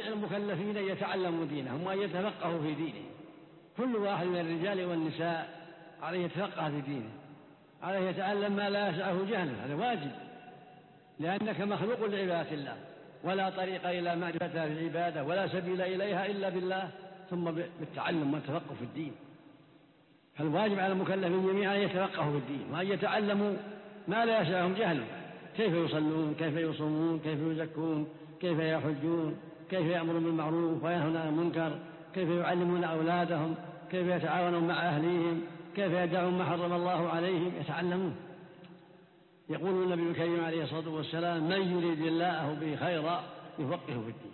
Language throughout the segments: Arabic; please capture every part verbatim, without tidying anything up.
على المكلفين أن يتعلموا دينهم وأن يتفقهوا في دينهم. كل واحد من الرجال والنساء عليه يتفقه في دينه، عليه يتعلم ما لا يسعه جهله، هذا واجب، لأنك مخلوق لعبادة الله، ولا طريق إلى معرفتها في العبادة ولا سبيل إليها إلا بالله، ثم بالتعلم والتفقه في الدين. فالواجب على المكلفين جميعا أن يتفقهوا في الدين وأن يتعلموا ما لا يسعهم جهله، كيف يصلون، كيف يصومون، كيف يزكون، كيف يحجون، كيف يأمرون بالمعروف وينهون عن المنكر، كيف يعلمون أولادهم، كيف يتعاونون مع أهليهم، كيف يدعون ما حرم الله عليهم، يتعلمون. يقول النبي الكريم عليه الصلاة والسلام: من يريد الله به خيرا يفقهه في الدين.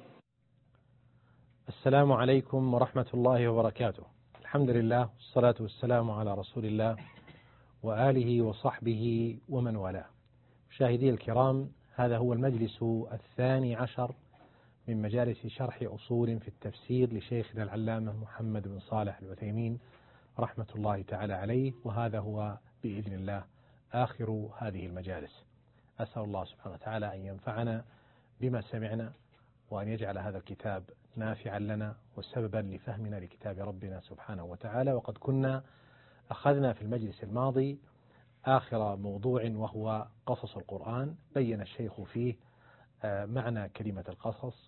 السلام عليكم ورحمة الله وبركاته. الحمد لله والصلاة والسلام على رسول الله وآله وصحبه ومن والاه. مشاهدي الكرام، هذا هو المجلس الثاني عشر من مجالس شرح أصول في التفسير لشيخنا العلامة محمد بن صالح العثيمين رحمة الله تعالى عليه، وهذا هو بإذن الله آخر هذه المجالس. أسأل الله سبحانه وتعالى أن ينفعنا بما سمعنا، وأن يجعل هذا الكتاب نافعا لنا وسببا لفهمنا لكتاب ربنا سبحانه وتعالى. وقد كنا أخذنا في المجلس الماضي آخر موضوع وهو قصص القرآن. بين الشيخ فيه معنى كلمة القصص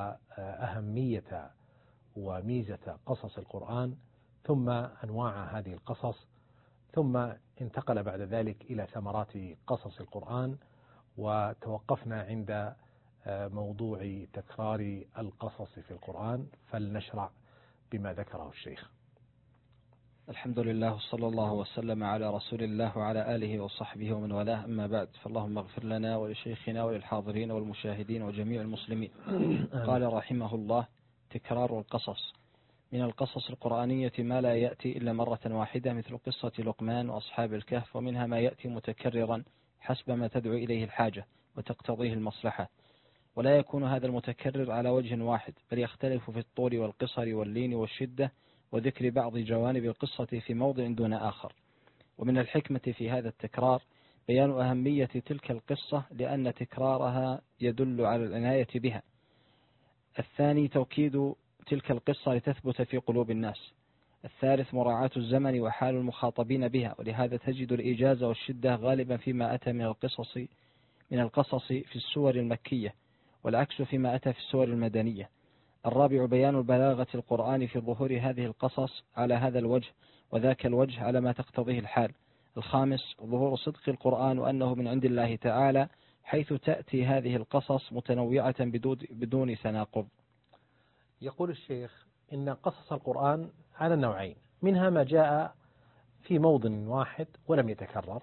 وأهمية وميزة قصص القرآن، ثم أنواع هذه القصص، ثم انتقل بعد ذلك إلى ثمرات قصص القرآن، وتوقفنا عند موضوع تكرار القصص في القرآن. فلنشرع بما ذكره الشيخ. الحمد لله وصلى الله وسلم على رسول الله وعلى آله وصحبه ومن والاه، أما بعد، فاللهم اغفر لنا ولشيخنا وللحاضرين والمشاهدين وجميع المسلمين. قال رحمه الله: تكرار القصص. من القصص القرآنية ما لا يأتي إلا مرة واحدة، مثل قصة لقمان وأصحاب الكهف، ومنها ما يأتي متكررا حسب ما تدعو إليه الحاجة وتقتضيه المصلحة، ولا يكون هذا المتكرر على وجه واحد، بل يختلف في الطول والقصر واللين والشدة، وذكر بعض جوانب القصة في موضع دون آخر. ومن الحكمة في هذا التكرار بيان أهمية تلك القصة، لأن تكرارها يدل على العناية بها. الثاني توكيد تلك القصة لتثبت في قلوب الناس. الثالث مراعاة الزمن وحال المخاطبين بها، ولهذا تجد الإيجاز والشدة غالبا فيما أتى من القصص من القصص في السور المكية، والعكس فيما أتى في السور المدنية. الرابع بيان البلاغة القرآن في ظهور هذه القصص على هذا الوجه وذاك الوجه على ما تقتضيه الحال. الخامس ظهور صدق القرآن وأنه من عند الله تعالى، حيث تأتي هذه القصص متنوعة بدون تناقض. يقول الشيخ إن قصص القرآن على نوعين: منها ما جاء في موضع واحد ولم يتكرر،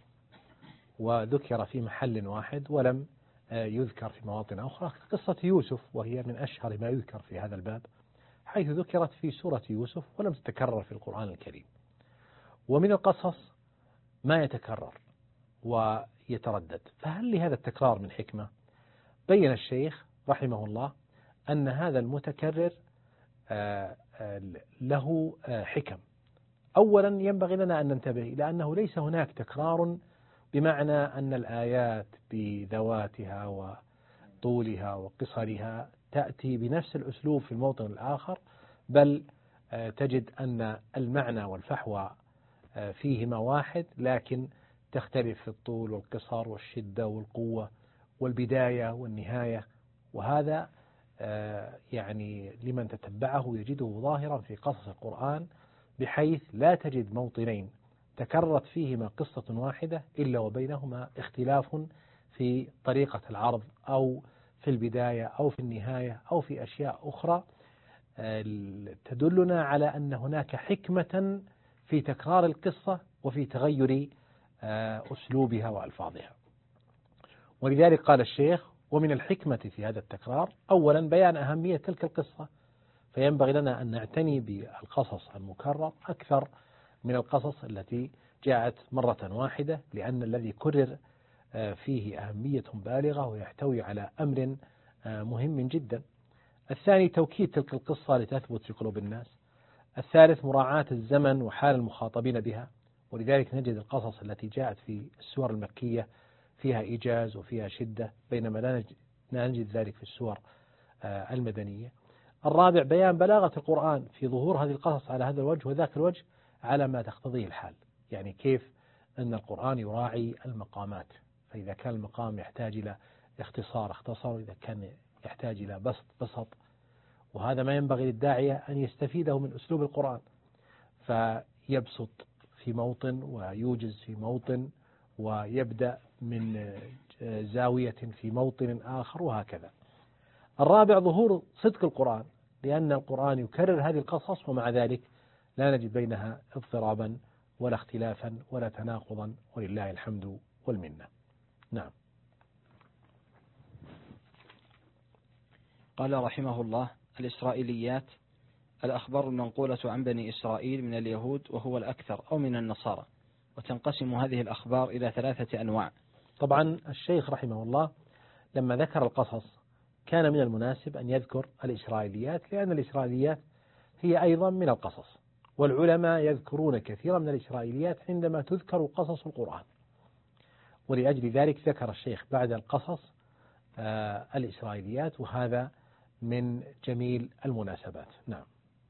وذكر في محل واحد ولم يذكر في مواطن أخرى، قصة يوسف، وهي من أشهر ما يذكر في هذا الباب، حيث ذكرت في سورة يوسف ولم تتكرر في القرآن الكريم. ومن القصص ما يتكرر ويتردد، فهل لهذا التكرار من حكمة؟ بين الشيخ رحمه الله أن هذا المتكرر له حكم. أولا ينبغي لنا أن ننتبه إلى أنه ليس هناك تكرار بمعنى أن الآيات بذواتها وطولها وقصرها تأتي بنفس الأسلوب في الموطن الآخر، بل تجد أن المعنى والفحوى فيهما واحد، لكن تختلف في الطول والقصر والشدة والقوة والبداية والنهاية. وهذا يعني لمن تتبعه يجده ظاهرا في قصص القرآن، بحيث لا تجد موطنين تكررت فيهما قصة واحدة إلا وبينهما اختلاف في طريقة العرض أو في البداية أو في النهاية أو في أشياء أخرى تدلنا على أن هناك حكمة في تكرار القصة وفي تغير أسلوبها وألفاظها. ولذلك قال الشيخ: ومن الحكمة في هذا التكرار أولا بيان أهمية تلك القصة، فينبغي لنا أن نعتني بالقصص المكرر أكثر من القصص التي جاءت مرة واحدة، لأن الذي كرر فيه أهمية بالغة ويحتوي على أمر مهم جدا. الثاني توكيد تلك القصة لتثبت في قلوب الناس. الثالث مراعاة الزمن وحال المخاطبين بها، ولذلك نجد القصص التي جاءت في السور المكية فيها إيجاز وفيها شدة، بينما لا نجد ذلك في السور المدنية. الرابع بيان بلاغة القرآن في ظهور هذه القصص على هذا الوجه وذاك الوجه على ما تقتضيه الحال، يعني كيف أن القرآن يراعي المقامات، فإذا كان المقام يحتاج إلى اختصار اختصر، وإذا كان يحتاج إلى بسط بسط، وهذا ما ينبغي للداعية أن يستفيده من أسلوب القرآن، فيبسط في موطن ويوجز في موطن ويبدأ من زاوية في موطن آخر وهكذا. الرابع ظهور صدق القرآن، لأن القرآن يكرر هذه القصص ومع ذلك لا نجد بينها اضطرابا ولا اختلافا ولا تناقضا، ولله الحمد والمنة. نعم. قال رحمه الله: الإسرائيليات الأخبار المنقولة عن بني إسرائيل من اليهود وهو الأكثر أو من النصارى، وتنقسم هذه الأخبار إلى ثلاثة أنواع. طبعا الشيخ رحمه الله لما ذكر القصص كان من المناسب أن يذكر الإسرائيليات، لأن الإسرائيليات هي أيضا من القصص، والعلماء يذكرون كثيرا من الإسرائيليات عندما تذكر قصص القرآن، ولأجل ذلك ذكر الشيخ بعد القصص آه الإسرائيليات، وهذا من جميل المناسبات. نعم.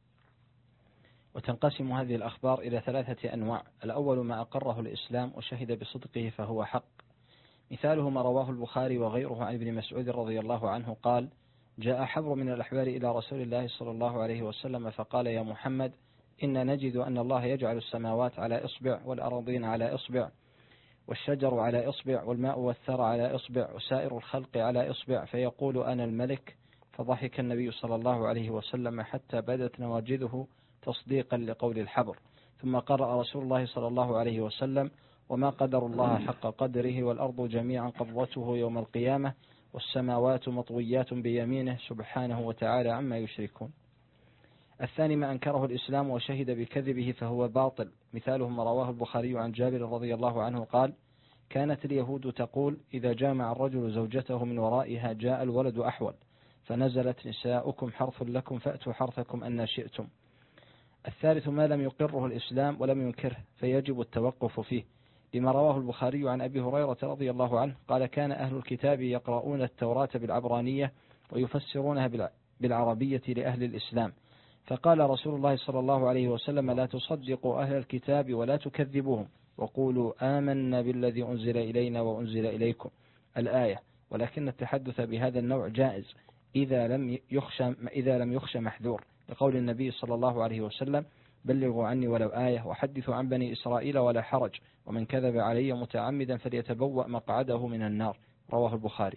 وتنقسم هذه الأخبار إلى ثلاثة أنواع. الأول ما أقره الإسلام وشهد بصدقه فهو حق، مثاله ما رواه البخاري وغيره عن ابن مسعود رضي الله عنه قال: جاء حبر من الأحبار إلى رسول الله صلى الله عليه وسلم فقال: يا محمد، إن نجد أن الله يجعل السماوات على إصبع، والأراضين على إصبع، والشجر على إصبع، والماء والثرى على إصبع، وسائر الخلق على إصبع، فيقول أنا الملك. فضحك النبي صلى الله عليه وسلم حتى بدت نواجذه تصديقا لقول الحبر، ثم قرأ رسول الله صلى الله عليه وسلم: وما قدر الله حق قدره، والأرض جميعا قبضته يوم القيامة، والسماوات مطويات بيمينه سبحانه وتعالى عما يشركون. الثاني ما أنكره الإسلام وشهد بكذبه فهو باطل، مثاله ما رواه البخاري عن جابر رضي الله عنه قال: كانت اليهود تقول: إذا جامع الرجل زوجته من ورائها جاء الولد أحول، فنزلت: نساؤكم حرث لكم فأتوا حرثكم أن شئتم. الثالث ما لم يقره الإسلام ولم ينكره فيجب التوقف فيه، لما رواه البخاري عن أبي هريرة رضي الله عنه قال: كان أهل الكتاب يقرؤون التوراة بالعبرانية ويفسرونها بالعربية لأهل الإسلام، فقال رسول الله صلى الله عليه وسلم: لا تصدقوا أهل الكتاب ولا تكذبوهم، وقولوا آمنا بالذي أنزل إلينا وأنزل إليكم، الآية. ولكن التحدث بهذا النوع جائز إذا لم يخشى إذا لم يخشى محذور، لقول النبي صلى الله عليه وسلم: بلغوا عني ولو آية، وحدثوا عن بني إسرائيل ولا حرج، ومن كذب علي متعمدا فليتبوأ مقعده من النار، رواه البخاري.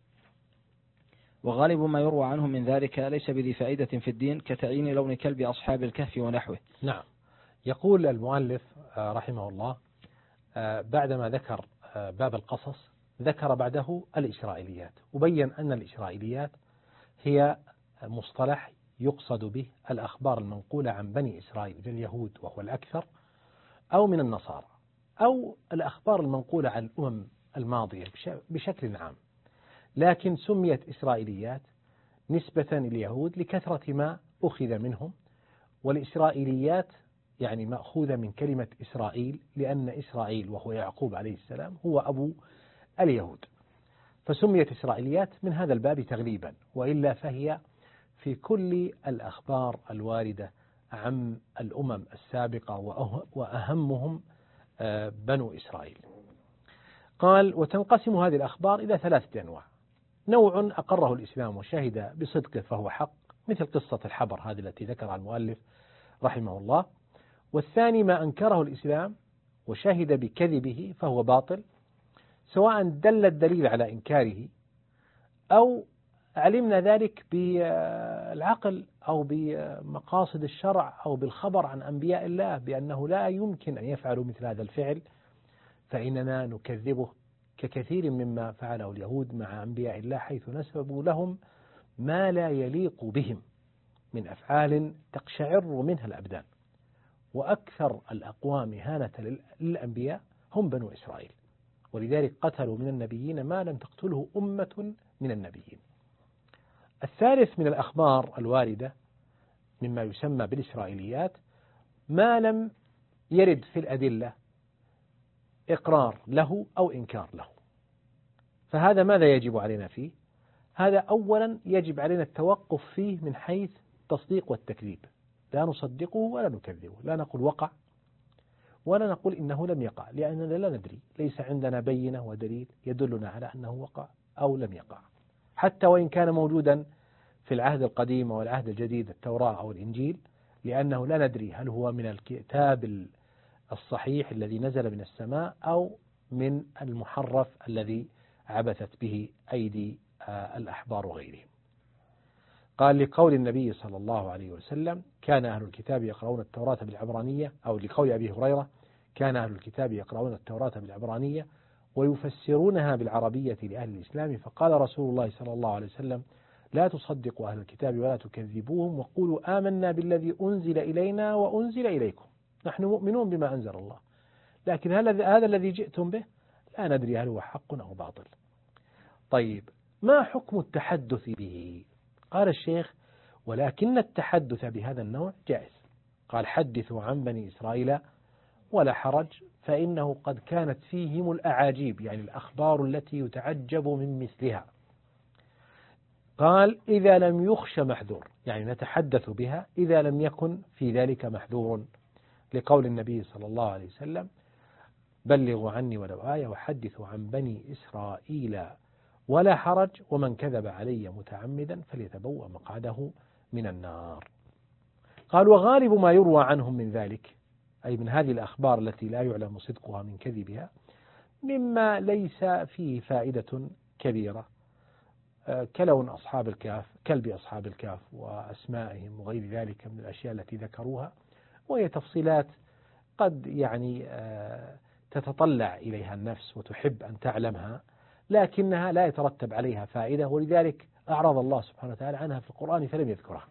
وغالب ما يروى عنه من ذلك ليس بذي فائدة في الدين، كتعيين لون كلب أصحاب الكهف ونحوه. نعم. يقول المؤلف رحمه الله بعدما ذكر باب القصص ذكر بعده الإسرائيليات، وبين أن الإسرائيليات هي مصطلح يقصد به الأخبار المنقولة عن بني إسرائيل من اليهود وهو الأكثر، أو من النصارى، أو الأخبار المنقولة عن الأمم الماضية بشكل عام، لكن سميت إسرائيليات نسبة لليهود لكثرة ما أخذ منهم، والإسرائيليات يعني مأخوذة من كلمة إسرائيل، لأن إسرائيل وهو يعقوب عليه السلام هو أبو اليهود، فسميت إسرائيليات من هذا الباب تغليبا، وإلا فهي في كل الأخبار الواردة عن الأمم السابقة وأهمهم بنو إسرائيل. قال: وتنقسم هذه الأخبار إلى ثلاثة أنواع. نوع أقره الإسلام وشهد بصدقه فهو حق، مثل قصة الحبر هذه التي ذكرها المؤلف رحمه الله. والثاني ما أنكره الإسلام وشهد بكذبه فهو باطل، سواء دل الدليل على إنكاره أو علمنا ذلك بالعقل أو بمقاصد الشرع أو بالخبر عن أنبياء الله بأنه لا يمكن أن يفعلوا مثل هذا الفعل، فإننا نكذبه ككثير مما فعله اليهود مع أنبياء الله، حيث نسبوا لهم ما لا يليق بهم من أفعال تقشعر منها الأبدان. وأكثر الأقوام إهانة للأنبياء هم بنو إسرائيل، ولذلك قتلوا من النبيين ما لم تقتله أمة من النبيين. الثالث من الأخبار الواردة مما يسمى بالإسرائيليات ما لم يرد في الأدلة إقرار له أو إنكار له، فهذا ماذا يجب علينا فيه؟ هذا أولا يجب علينا التوقف فيه من حيث التصديق والتكذيب، لا نصدقه ولا نكذبه، لا نقول وقع ولا نقول إنه لم يقع، لأننا لا ندري، ليس عندنا بينة ودليل يدلنا على أنه وقع أو لم يقع، حتى وإن كان موجودا في العهد القديم أو العهد الجديد التوراة أو الإنجيل، لأنه لا ندري هل هو من الكتاب الصحيح الذي نزل من السماء أو من المحرف الذي عبثت به أيدي الأحبار وغيرهم. قال لقول النبي صلى الله عليه وسلم كان أهل الكتاب يقرؤون التوراة بالعبرانية، أو لقول أبي هريرة كان أهل الكتاب يقرؤون التوراة بالعبرانية ويفسرونها بالعربية لأهل الإسلام، فقال رسول الله صلى الله عليه وسلم لا تصدقوا أهل الكتاب ولا تكذبوهم وقولوا آمنا بالذي أنزل إلينا وأنزل إليكم، نحن مؤمنون بما أنزل الله، لكن هل هذا الذي جئتم به لا ندري هل هو حق أو باطل. طيب، ما حكم التحدث به؟ قال الشيخ ولكن التحدث بهذا النوع جائز. قال حدثوا عن بني إسرائيل ولا حرج فإنه قد كانت فيهم الأعاجيب، يعني الأخبار التي يتعجب من مثلها. قال إذا لم يخش محذور، يعني نتحدث بها إذا لم يكن في ذلك محذور، لقول النبي صلى الله عليه وسلم بلغوا عني ولو آية وحدثوا عن بني إسرائيل ولا حرج ومن كذب علي متعمدا فليتبوأ مقعده من النار. قال وغالب ما يروى عنهم من ذلك، أي من هذه الأخبار التي لا يعلم صدقها من كذبها، مما ليس فيه فائدة كبيرة، كلون أصحاب الكهف، كلب أصحاب الكهف وأسمائهم وغير ذلك من الأشياء التي ذكروها، وهي تفصيلات قد يعني تتطلع إليها النفس وتحب أن تعلمها، لكنها لا يترتب عليها فائدة، ولذلك أعرض الله سبحانه وتعالى عنها في القرآن فلم يذكرها،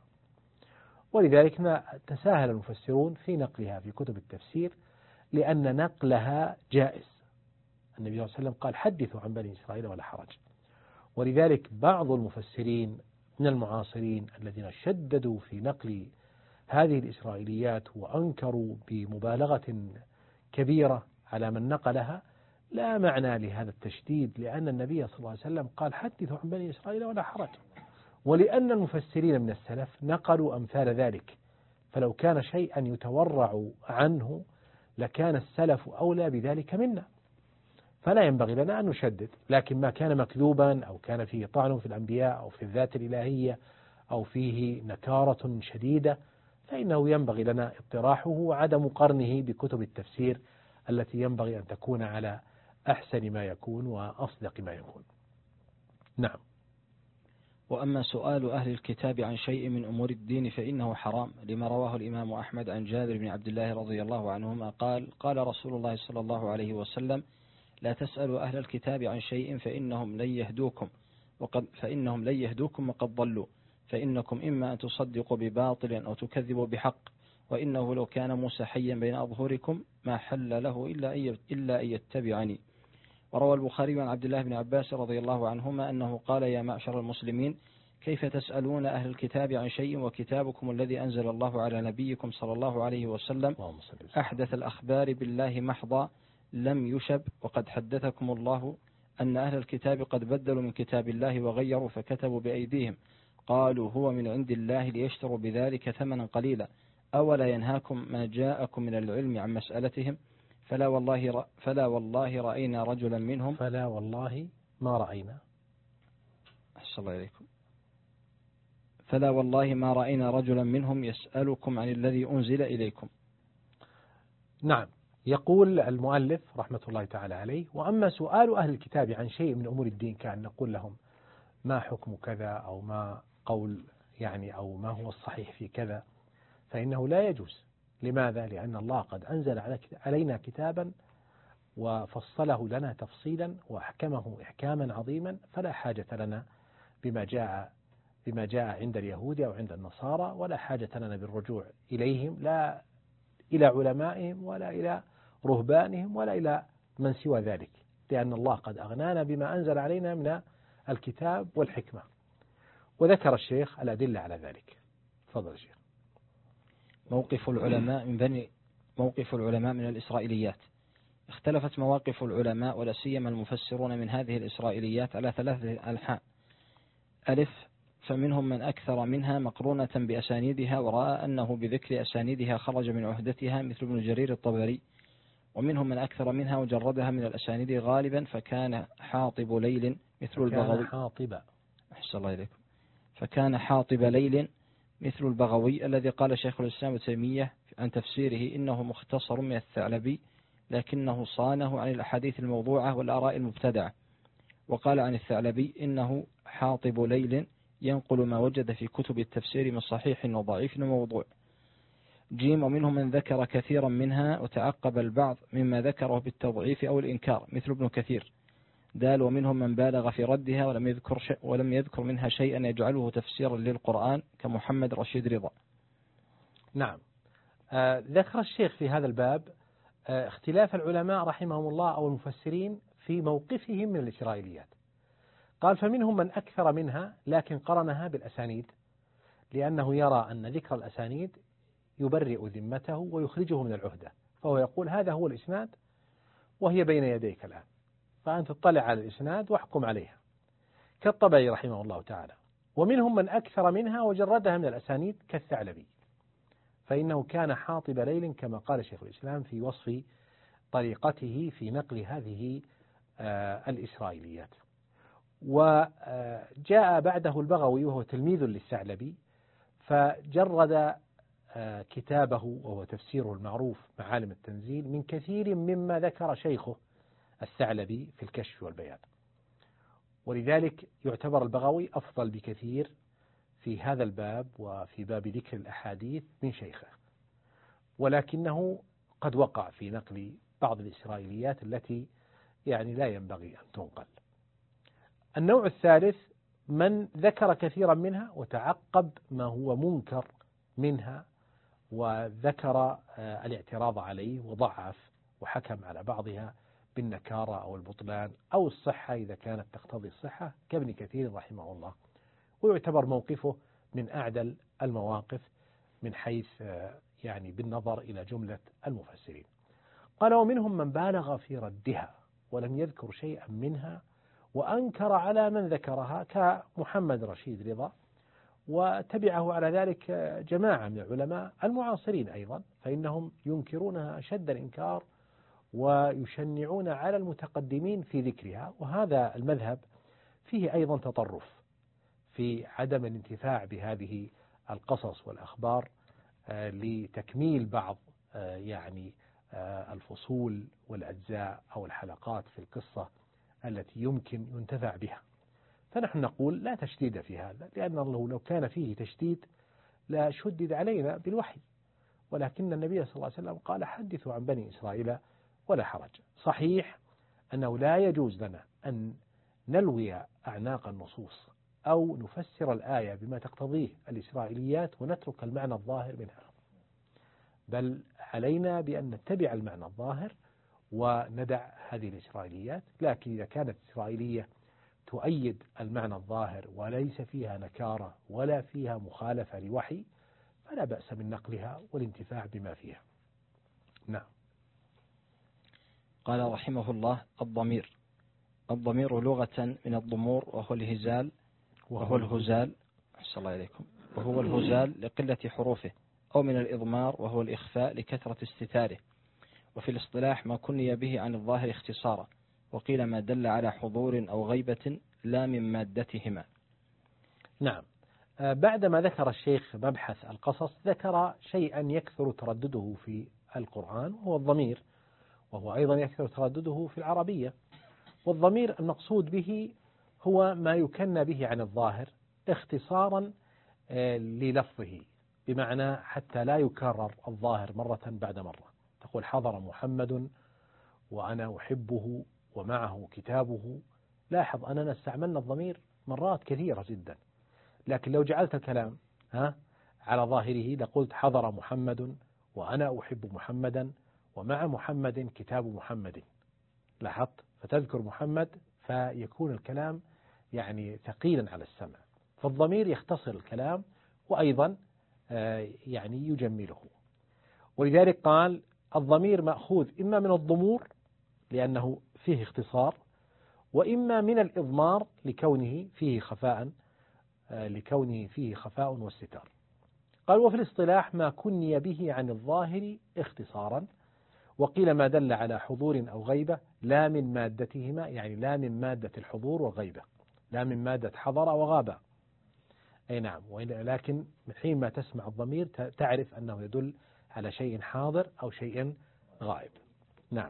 ولذلك تساهل المفسرون في نقلها في كتب التفسير لأن نقلها جائز. النبي صلى الله عليه وسلم قال حدثوا عن بني إسرائيل ولا حرج، ولذلك بعض المفسرين من المعاصرين الذين شددوا في نقل هذه الإسرائيليات وأنكروا بمبالغة كبيرة على من نقلها لا معنى لهذا التشديد، لأن النبي صلى الله عليه وسلم قال حدثوا عن بني إسرائيل ولا حرج، ولأن المفسرين من السلف نقلوا أمثال ذلك، فلو كان شيئا يتورع عنه لكان السلف أولى بذلك منا، فلا ينبغي لنا أن نشدد. لكن ما كان مكذوبا أو كان فيه طعن في الأنبياء أو في الذات الإلهية أو فيه نكارة شديدة فإنه ينبغي لنا اطراحه وعدم قرنه بكتب التفسير التي ينبغي أن تكون على أحسن ما يكون وأصدق ما يكون. نعم. وأما سؤال أهل الكتاب عن شيء من أمور الدين فإنه حرام، لما رواه الإمام أحمد عن جابر بن عبد الله رضي الله عنهما قال قال رسول الله صلى الله عليه وسلم لا تسألوا أهل الكتاب عن شيء فإنهم لن يهدوكم وقد فإنهم لن يهدوكم وقد ضلوا، فإنكم إما أن تصدقوا بباطل أو تكذبوا بحق، وإنه لو كان موسى حيا بين أظهركم ما حل له إلا أن يتبعني. وروى البخاري عن عبد الله بن عباس رضي الله عنهما أنه قال يا معشر المسلمين كيف تسألون أهل الكتاب عن شيء وكتابكم الذي أنزل الله على نبيكم صلى الله عليه وسلم أحدث الأخبار بالله محضا لم يشب، وقد حدثكم الله أن أهل الكتاب قد بدلوا من كتاب الله وغيروا فكتبوا بأيديهم، قالوا هو من عند الله ليشتروا بذلك ثمنا قليلا، أولا ينهاكم ما جاءكم من العلم عن مسألتهم، فلا والله فلا والله رأينا رجلا منهم فلا والله ما رأينا أحسن الله إليكم فلا والله ما رأينا رجلا منهم يسألكم عن الذي أنزل إليكم. نعم. يقول المؤلف رحمة الله تعالى عليه وأما سؤال أهل الكتاب عن شيء من أمور الدين كأن نقول لهم ما حكم كذا أو ما قول يعني أو ما هو الصحيح في كذا فإنه لا يجوز. لماذا؟ لأن الله قد أنزل علينا كتابا وفصله لنا تفصيلا وأحكمه إحكاما عظيما، فلا حاجة لنا بما جاء بما جاء عند اليهود أو عند النصارى، ولا حاجة لنا بالرجوع إليهم لا إلى علمائهم ولا إلى رهبانهم ولا إلى من سوى ذلك، لأن الله قد أغنانا بما أنزل علينا من الكتاب والحكمة. وذكر الشيخ الأدلة على ذلك. تفضل الشيخ. موقف العلماء من بني موقف العلماء من الإسرائيليات. اختلفت مواقف العلماء ولا سيما المفسرون من هذه الإسرائيليات على ثلاثة أنحاء: ألف فمنهم من أكثر منها مقرونة بأسانيدها ورأى أنه بذكر أسانيدها خرج من عهدتها مثل ابن جرير الطبري، ومنهم من أكثر منها وجردها من الأسانيد غالبا فكان حاطب ليل مثل البغوي. حاطب أحسن الله إليكم. فكان حاطب ليل مثل البغوي الذي قال شيخ الإسلام ابن تيمية عن تفسيره إنه مختصر من الثعلبي لكنه صانه عن الأحاديث الموضوعة والآراء المبتدعة. وقال عن الثعلبي إنه حاطب ليل ينقل ما وجد في كتب التفسير من صحيح وضعيف وموضوع. جيم ومنهم من ذكر كثيرا منها وتعقب البعض مما ذكره بالتضعيف أو الإنكار مثل ابن كثير. دال ومنهم من بالغ في ردها ولم يذكر شيء ولم يذكر منها شيئا يجعله تفسيرا للقرآن كمحمد رشيد رضا. نعم. آه ذكر الشيخ في هذا الباب آه اختلاف العلماء رحمهم الله أو المفسرين في موقفهم من الإسرائيليات. قال فمنهم من أكثر منها لكن قرنها بالأسانيد لأنه يرى أن ذكر الأسانيد يبرئ ذمته ويخرجه من العهدة، فهو يقول هذا هو الإسناد وهي بين يديك الآن، فأنت تطلع على الإسناد واحكم عليها كالطبري رحمه الله تعالى. ومنهم من أكثر منها وجردها من الأسانيد كالثعلبي، فإنه كان حاطب ليل كما قال شيخ الإسلام في وصف طريقته في نقل هذه آه الإسرائيليات. وجاء بعده البغوي وهو تلميذ للثعلبي فجرد آه كتابه وهو تفسيره المعروف معالم التنزيل من كثير مما ذكر شيخه الثعلبي في الكشف والبيان، ولذلك يعتبر البغوي أفضل بكثير في هذا الباب وفي باب ذكر الأحاديث من شيخه، ولكنه قد وقع في نقل بعض الإسرائيليات التي يعني لا ينبغي أن تنقل. النوع الثالث من ذكر كثيرا منها وتعقب ما هو منكر منها وذكر الاعتراض عليه وضعف وحكم على بعضها بالنكارة أو البطلان أو الصحة إذا كانت تقتضي الصحة كابن كثير رحمه الله، ويعتبر موقفه من أعدل المواقف من حيث يعني بالنظر إلى جملة المفسرين. قال ومنهم من بالغ في ردها ولم يذكر شيئا منها وأنكر على من ذكرها كمحمد رشيد رضا، وتبعه على ذلك جماعة من العلماء المعاصرين أيضا، فإنهم ينكرونها أشد الإنكار ويشنعون على المتقدمين في ذكرها. وهذا المذهب فيه أيضا تطرف في عدم الانتفاع بهذه القصص والأخبار لتكميل بعض يعني الفصول والأجزاء أو الحلقات في القصة التي يمكن ينتفع بها. فنحن نقول لا تشديد في هذا، لأن الله لو كان فيه تشديد لا شدد علينا بالوحي، ولكن النبي صلى الله عليه وسلم قال حدثوا عن بني إسرائيل ولا حرج. صحيح أنه لا يجوز لنا أن نلوي أعناق النصوص أو نفسر الآية بما تقتضيه الإسرائيليات ونترك المعنى الظاهر منها، بل علينا بأن نتبع المعنى الظاهر وندع هذه الإسرائيليات. لكن إذا كانت إسرائيلية تؤيد المعنى الظاهر وليس فيها نكارة ولا فيها مخالفة لوحي فلا بأس من نقلها والانتفاع بما فيها. نعم. قال رحمه الله الضمير. الضمير لغة من الضمور وهو الهزال وهو الهزال أحسن الله إليكم وهو الهزال لقلة حروفه، أو من الإضمار وهو الإخفاء لكثرة استتاره. وفي الاصطلاح ما كني به عن الظاهر اختصارا، وقيل ما دل على حضور أو غيبة لا من مادتهما. نعم. بعدما ذكر الشيخ مبحث القصص ذكر شيئا يكثر تردده في القرآن وهو الضمير، وهو أيضا يكثر تردده في العربية. والضمير المقصود به هو ما يكنى به عن الظاهر اختصارا للفظه، بمعنى حتى لا يكرر الظاهر مرة بعد مرة. تقول حضر محمد وأنا أحبه ومعه كتابه. لاحظ أننا استعملنا الضمير مرات كثيرة جدا، لكن لو جعلت الكلام ها على ظاهره لقلت حضر محمد وأنا أحب محمدا ومع محمد كتاب محمد. لاحظت؟ فتذكر محمد فيكون الكلام يعني ثقيلا على السمع، فالضمير يختصر الكلام وأيضا يعني يجمله. ولذلك قال الضمير مأخوذ إما من الضمور لأنه فيه اختصار، وإما من الإضمار لكونه فيه خفاء لكونه فيه خفاء واستتار. قال وفي الاصطلاح ما كني به عن الظاهر اختصارا، وقيل ما دل على حضور أو غيبة لا من مادتهما، يعني لا من مادة الحضور والغيبة، لا من مادة حضر وغاب. أي نعم، ولكن من حين ما تسمع الضمير تعرف أنه يدل على شيء حاضر أو شيء غائب. نعم.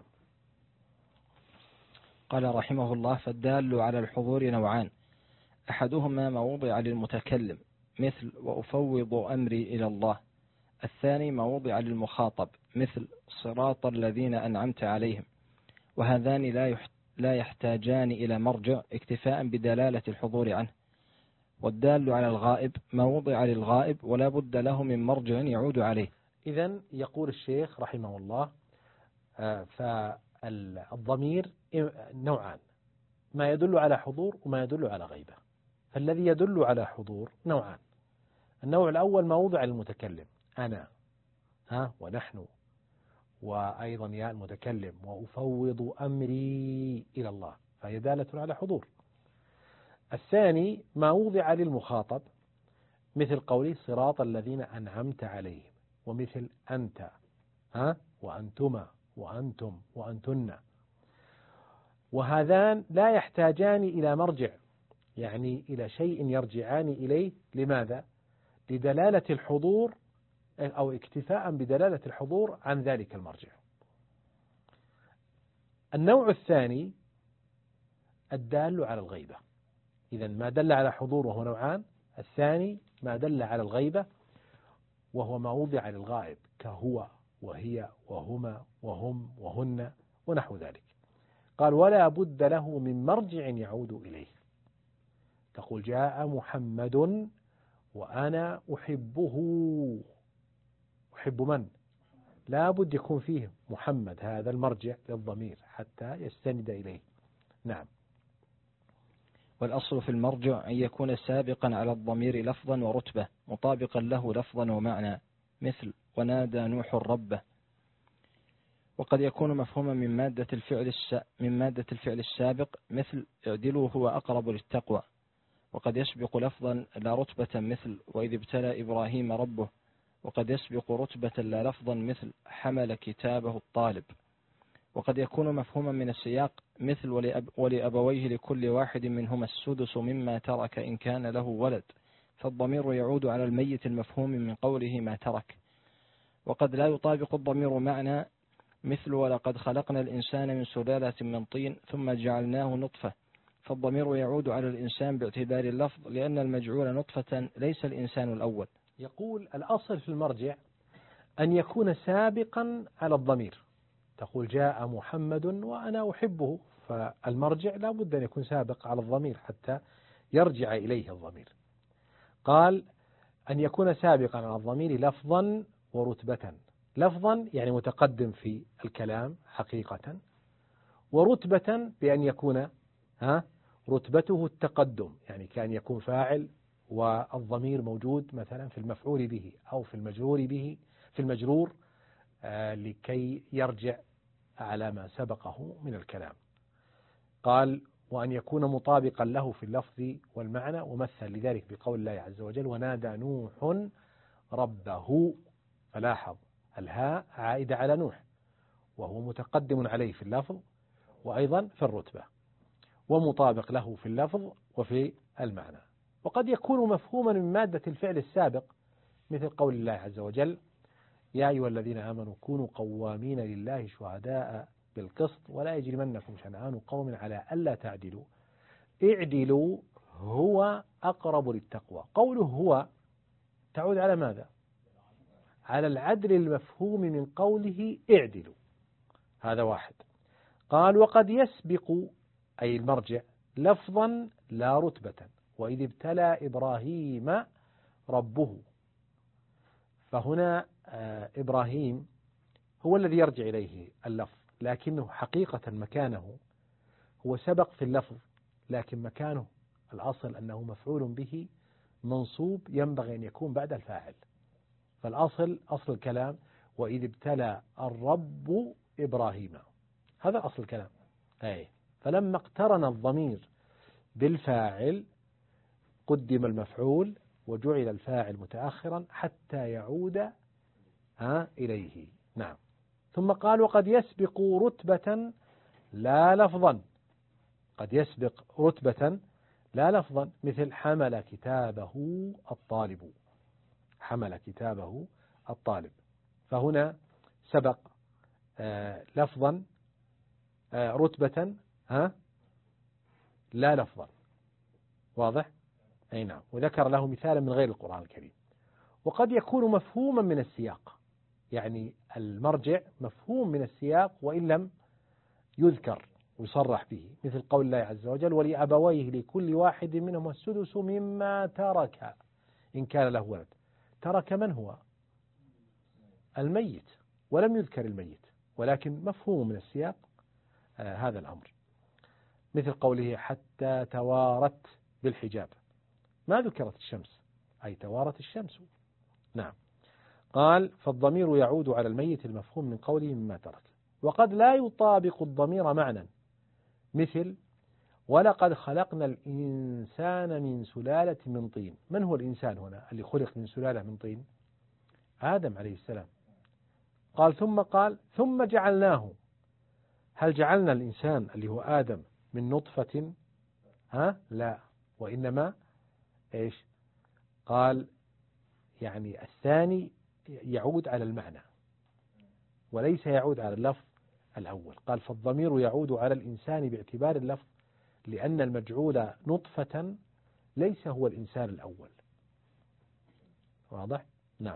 قال رحمه الله فالدال على الحضور نوعان، أحدهما ما وضع للمتكلم مثل وأفوض أمري إلى الله، الثاني ما وضع للمخاطب مثل صراط الذين أنعمت عليهم، وهذان لا لا يحتاجان إلى مرجع اكتفاء بدلالة الحضور عنه. والدال على الغائب ما وضع للغائب ولا بد له من مرجع يعود عليه. إذن يقول الشيخ رحمه الله فالضمير نوعان، ما يدل على حضور وما يدل على غيبة. فالذي يدل على حضور نوعان، النوع الأول ما وضع للمتكلم أنا ها ونحن، وأيضا يا المتكلم وأفوض أمري إلى الله، فهي دالة على حضور. الثاني ما وضع للمخاطب مثل قولي صراط الذين أنعمت عليهم، ومثل أنت ها وأنتما وأنتم وأنتن، وهذان لا يحتاجان إلى مرجع، يعني إلى شيء يرجعان إليه. لماذا؟ لدلالة الحضور أو اكتفاء بدلالة الحضور عن ذلك المرجع. النوع الثاني الدال على الغيبة. إذن ما دل على حضور وهو نوعان، الثاني ما دل على الغيبة وهو ما وضع للغائب كهو وهي وهما وهم وهن ونحو ذلك. قال ولا بد له من مرجع يعود إليه. تقول جاء محمد وأنا أحبه، أحب من؟ لا بد يكون فيه محمد، هذا المرجع للضمير حتى يستند إليه. نعم. والأصل في المرجع أن يكون سابقا على الضمير لفظا ورتبة مطابقا له لفظا ومعنى، مثل ونادى نوح ربه. وقد يكون مفهوما من مادة الفعل الس... من مادة الفعل السابق مثل اعدلوا هو أقرب للتقوى. وقد يسبق لفظا لا رتبة مثل وإذ ابتلى إبراهيم ربه. وقد يسبق رتبة لا لفظا مثل حمل كتابه الطالب. وقد يكون مفهوما من السياق مثل ولأب ولأبويه لكل واحد منهما السدس مما ترك إن كان له ولد، فالضمير يعود على الميت المفهوم من قوله ما ترك. وقد لا يطابق الضمير معنى مثل ولقد خلقنا الإنسان من سلالة من طين ثم جعلناه نطفة، فالضمير يعود على الإنسان باعتبار اللفظ لأن المجعول نطفة ليس الإنسان الأول. يقول الأصل في المرجع أن يكون سابقا على الضمير. تقول جاء محمد وأنا أحبه، فالمرجع لا بد أن يكون سابق على الضمير حتى يرجع إليه الضمير. قال أن يكون سابقا على الضمير لفظا ورتبة. لفظا يعني متقدم في الكلام حقيقة، ورتبة بأن يكون ها رتبته التقدم، يعني كان يكون فاعل والضمير موجود مثلا في المفعول به أو في المجرور به في المجرور آه لكي يرجع على ما سبقه من الكلام. قال وأن يكون مطابقا له في اللفظ والمعنى، ومثل لذلك بقول الله عز وجل ونادى نوح ربه. فلاحظ الهاء عائدة على نوح وهو متقدم عليه في اللفظ وأيضا في الرتبة، ومطابق له في اللفظ وفي المعنى. وقد يكون مفهوما من مادة الفعل السابق مثل قول الله عز وجل يا أيها الذين آمنوا كونوا قوامين لله شهداء بالقسط ولا يجرمنكم شنآن قوم على ألا تعدلوا اعدلوا هو أقرب للتقوى. قوله هو تعود على ماذا؟ على العدل المفهوم من قوله اعدلوا. هذا واحد. قال وقد يسبق أي المرجع لفظا لا رتبة وإذ ابتلى إبراهيم ربه، فهنا إبراهيم هو الذي يرجع إليه اللفظ، لكنه حقيقة مكانه هو سبق في اللفظ، لكن مكانه الأصل أنه مفعول به منصوب ينبغي أن يكون بعد الفاعل. فالأصل أصل الكلام وإذ ابتلى الرب إبراهيم، هذا أصل الكلام. أي فلما اقترن الضمير بالفاعل قدم المفعول وجعل الفاعل متأخرا حتى يعود ها إليه. نعم. ثم قال وقد يسبق رتبة لا لفظا، قد يسبق رتبة لا لفظا، مثل حمل كتابه الطالب، حمل كتابه الطالب، فهنا سبق آه لفظا آه رتبة ها لا لفظا، واضح؟ أي نعم. وذكر له مثالا من غير القرآن الكريم. وقد يكون مفهوما من السياق، يعني المرجع مفهوم من السياق وإن لم يذكر ويصرح به، مثل قول الله عز وجل ولأبويه لكل واحد منهم السدس مما ترك إن كان له ولد. ترك من هو؟ الميت، ولم يذكر الميت، ولكن مفهوم من السياق آه هذا الأمر، مثل قوله حتى توارت بالحجاب، ما ذكرت الشمس، أي توارت الشمس. نعم. قال فالضمير يعود على الميت المفهوم من قوله مما ترك. وقد لا يطابق الضمير معنى، مثل ولقد خلقنا الإنسان من سلالة من طين. من هو الإنسان هنا اللي خلق من سلالة من طين؟ آدم عليه السلام. قال ثم قال ثم جعلناه. هل جعلنا الإنسان اللي هو آدم من نطفة؟ ها لا، وإنما إيش قال؟ يعني الثاني يعود على المعنى وليس يعود على اللفظ الأول. قال فالضمير يعود على الإنسان باعتبار اللفظ، لأن المجعول نطفة ليس هو الإنسان الأول. واضح؟ نعم.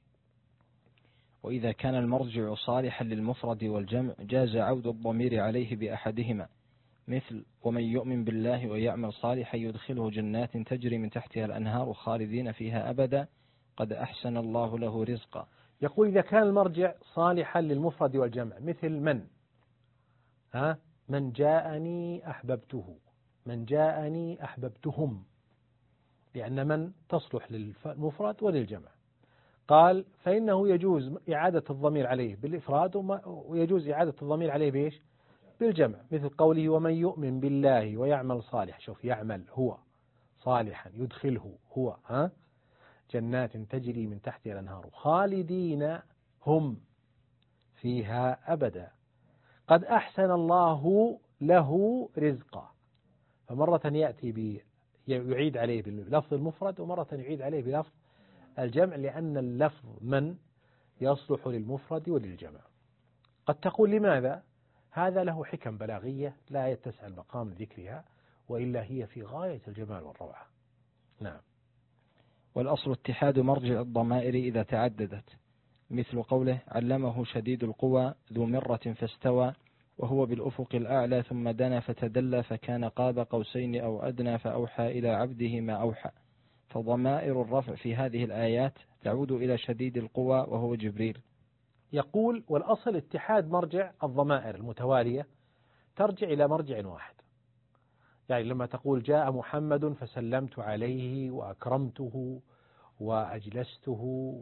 وإذا كان المرجع صالحا للمفرد والجمع جاز عود الضمير عليه بأحدهما، مثل ومن يؤمن بالله ويعمل صالحا يدخله جنات تجري من تحتها الأنهار خالدين فيها أبدا قد أحسن الله له رزقا. يقول إذا كان المرجع صالحا للمفرد والجمع، مثل من ها من جاءني أحببته، من جاءني أحببتهم، لأن من تصلح للمفرد وللجمع. قال فإنه يجوز إعادة الضمير عليه بالإفراد ويجوز إعادة الضمير عليه بإيش؟ بالجمع، مثل قوله ومن يؤمن بالله ويعمل صالح. شوف، يعمل هو، صالحا يدخله هو، ها جنات تجري من تحتها الأنهار خالدين هم فيها أبدا قد أحسن الله له رزقا. فمرة يأتي ب يعيد عليه بلفظ المفرد، ومرة يعيد عليه بلفظ الجمع، لأن اللفظ من يصلح للمفرد وللجمع. قد تقول لماذا؟ هذا له حكم بلاغية لا يتسع المقام لذكرها، وإلا هي في غاية الجمال والروعة. نعم. والأصل اتحاد مرجع الضمائر إذا تعددت، مثل قوله علمه شديد القوى ذو مرة فاستوى وهو بالأفق الأعلى ثم دنا فتدلى فكان قاب قوسين أو أدنى فأوحى إلى عبده ما أوحى. فضمائر الرفع في هذه الآيات تعود إلى شديد القوى وهو جبريل. يقول والأصل اتحاد مرجع الضمائر المتوالية ترجع إلى مرجع واحد. يعني لما تقول جاء محمد فسلمت عليه وأكرمته وأجلسته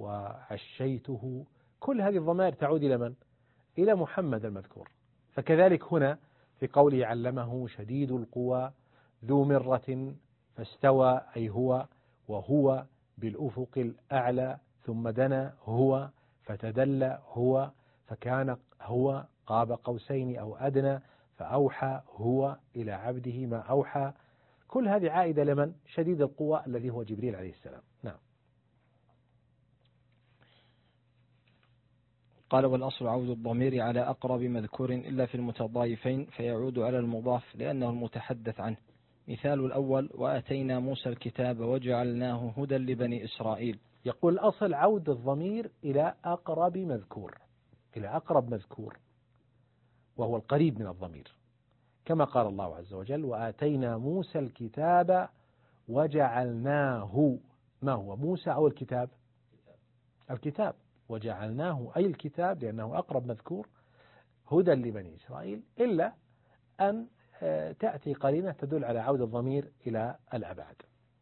وعشيته، كل هذه الضمائر تعود إلى من؟ إلى محمد المذكور. فكذلك هنا في قوله علمه شديد القوى ذو مرة فاستوى، أي هو، وهو بالأفق الأعلى ثم دنا هو فتدلى هو فكان هو قاب قوسين أو أدنى فأوحى هو إلى عبده ما أوحى. كل هذه عائدة لمن؟ شديد القوى الذي هو جبريل عليه السلام. نعم. قال والأصل عود الضمير على أقرب مذكور إلا في المتضايفين فيعود على المضاف لأنه المتحدث عنه. مثال الأول وآتينا موسى الكتاب وجعلناه هدى لبني إسرائيل. يقول الأصل عود الضمير إلى أقرب مذكور، إلى أقرب مذكور وهو القريب من الضمير، كما قال الله عز وجل وآتينا موسى الكتاب وجعلناه. ما هو موسى أو الكتاب؟ الكتاب. وجعلناه أي الكتاب لأنه أقرب مذكور هدى لبني إسرائيل، إلا أن تأتي قرينة تدل على عود الضمير إلى الأبعد.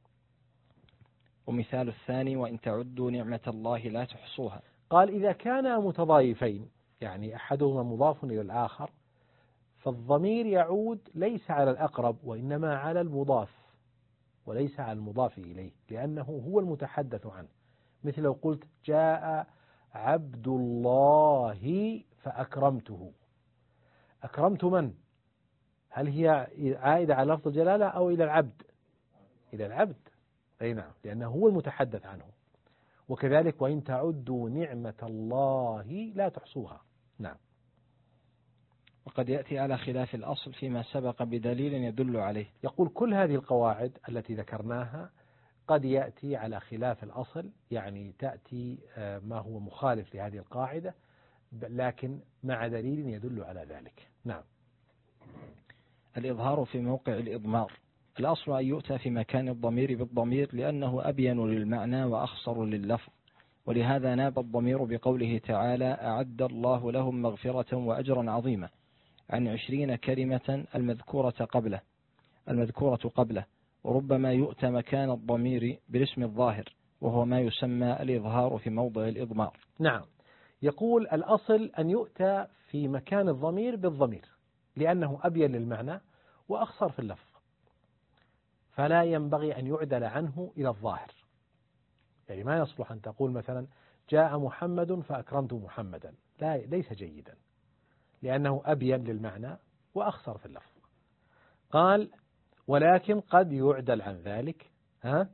ومثال الثاني وإن تعدوا نعمة الله لا تحصوها. قال إذا كانا متضايفين، يعني أحدهما مضاف إلى الآخر، فالضمير يعود ليس على الأقرب وإنما على المضاف. وليس على المضاف إليه، لأنه هو المتحدث عنه. مثل لو قلت جاء عبد الله فأكرمته، أكرمت من؟ هل هي عائدة على لفظ الجلالة أو إلى العبد؟ إلى العبد، أي نعم، لأنه هو المتحدث عنه. وكذلك وإن تعدوا نعمة الله لا تحصوها. نعم. وقد يأتي على خلاف الأصل فيما سبق بدليل يدل عليه. يقول كل هذه القواعد التي ذكرناها قد يأتي على خلاف الأصل، يعني تأتي ما هو مخالف لهذه القاعدة لكن مع دليل يدل على ذلك. نعم. الإظهار في موقع الإضمار. الأصل أن يؤتى في مكان الضمير بالضمير لأنه أبين للمعنى وأخصر لللفظ، ولهذا ناب الضمير بقوله تعالى أعد الله لهم مغفرة وأجرا عظيما عن عشرين كلمة المذكورة قبله المذكورة قبله وربما يؤتى مكان الضمير بالاسم الظاهر وهو ما يسمى الإظهار في موضع الإضمار. نعم. يقول الأصل أن يؤتى في مكان الضمير بالضمير لأنه أبين للمعنى وأخصر في اللفظ، فلا ينبغي أن يعدل عنه إلى الظاهر. يعني ما يصلح أن تقول مثلا جاء محمد فأكرمت محمدا، لا، ليس جيدا لأنه أبين للمعنى وأخصر في اللفظ. قال ولكن قد يعدل عن ذلك ها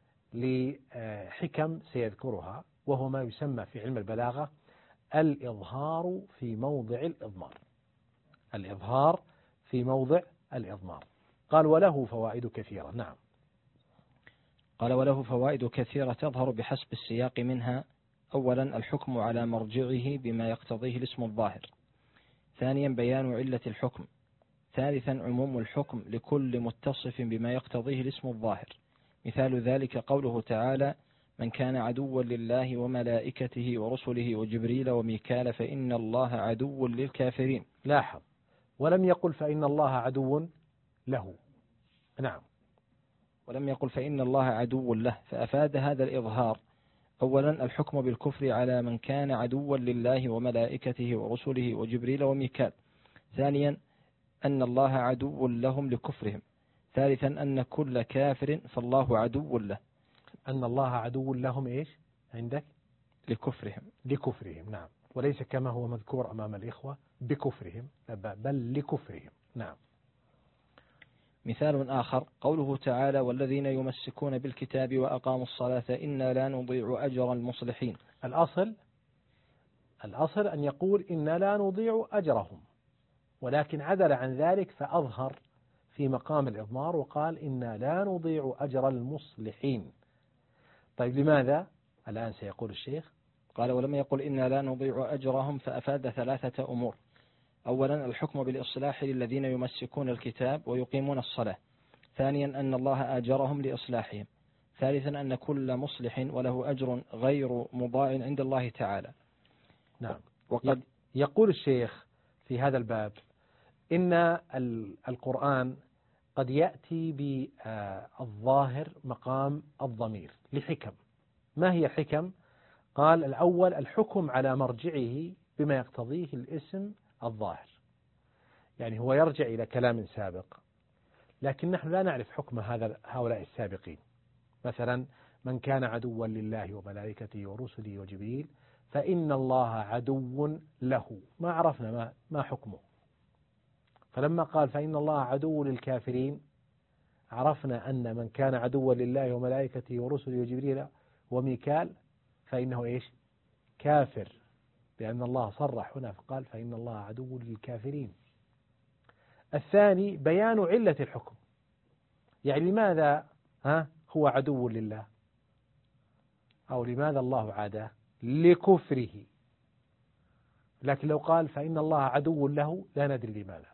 لحكم سيذكرها، وهو ما يسمى في علم البلاغة الإظهار في موضع الإضمار. الإظهار في موضع الإضمار. قال وله فوائد كثيرة. نعم. قال وله فوائد كثيرة تظهر بحسب السياق، منها أولا الحكم على مرجعه بما يقتضيه الاسم الظاهر، ثانيا بيان علة الحكم، ثالثا عموم الحكم لكل متصف بما يقتضيه الاسم الظاهر. مثال ذلك قوله تعالى من كان عدوا لله وملائكته ورسله وجبريل وميكال فإن الله عدو للكافرين. لاحظ ولم يقل فإن الله عدو له. نعم. ولم يقل فإن الله عدو له، فأفاد هذا الإظهار أولا الحكم بالكفر على من كان عدوا لله وملائكته ورسله وجبريل وميكال، ثانيا أن الله عدو لهم لكفرهم، ثالثا أن كل كافر فالله عدو له. أن الله عدو لهم إيش عندك؟ لكفرهم. لكفرهم. نعم. وليس كما هو مذكور أمام الإخوة بكفرهم، بل لكفرهم. نعم. مثال آخر قوله تعالى والذين يمسكون بالكتاب وأقاموا الصلاة إنا لا نضيع أجر المصلحين. الأصل الأصل أن يقول إنا لا نضيع أجرهم، ولكن عدل عن ذلك فأظهر في مقام الإضمار وقال إنا لا نضيع أجر المصلحين. طيب لماذا؟ الآن سيقول الشيخ. قال ولم يقل إنا لا نضيع أجرهم فأفاد ثلاثة أمور. أولا الحكم بالإصلاح للذين يمسكون الكتاب ويقيمون الصلاة، ثانيا أن الله آجرهم لإصلاحهم، ثالثا أن كل مصلح وله أجر غير مضاع عند الله تعالى. نعم. وقد يقول الشيخ في هذا الباب إن القرآن قد يأتي بالظاهر مقام الضمير لحكم. ما هي الحكم؟ قال الأول الحكم على مرجعه بما يقتضيه الاسم الظاهر، يعني هو يرجع إلى كلام سابق لكن نحن لا نعرف حكم هذا هؤلاء السابقين. مثلا من كان عدوا لله وملائكته ورسله وجبريل فإن الله عدو له، ما عرفنا ما, ما حكمه. فلما قال فإن الله عدو للكافرين عرفنا أن من كان عدوا لله وملائكته ورسله وجبريل وميكال فإنه إيش؟ كافر، لأن الله صرح هنا فقال فإن الله عدو للكافرين. الثاني بيان علة الحكم، يعني لماذا ها هو عدو لله أو لماذا الله عاداه؟ لكفره. لكن لو قال فإن الله عدو له لا ندري لماذا.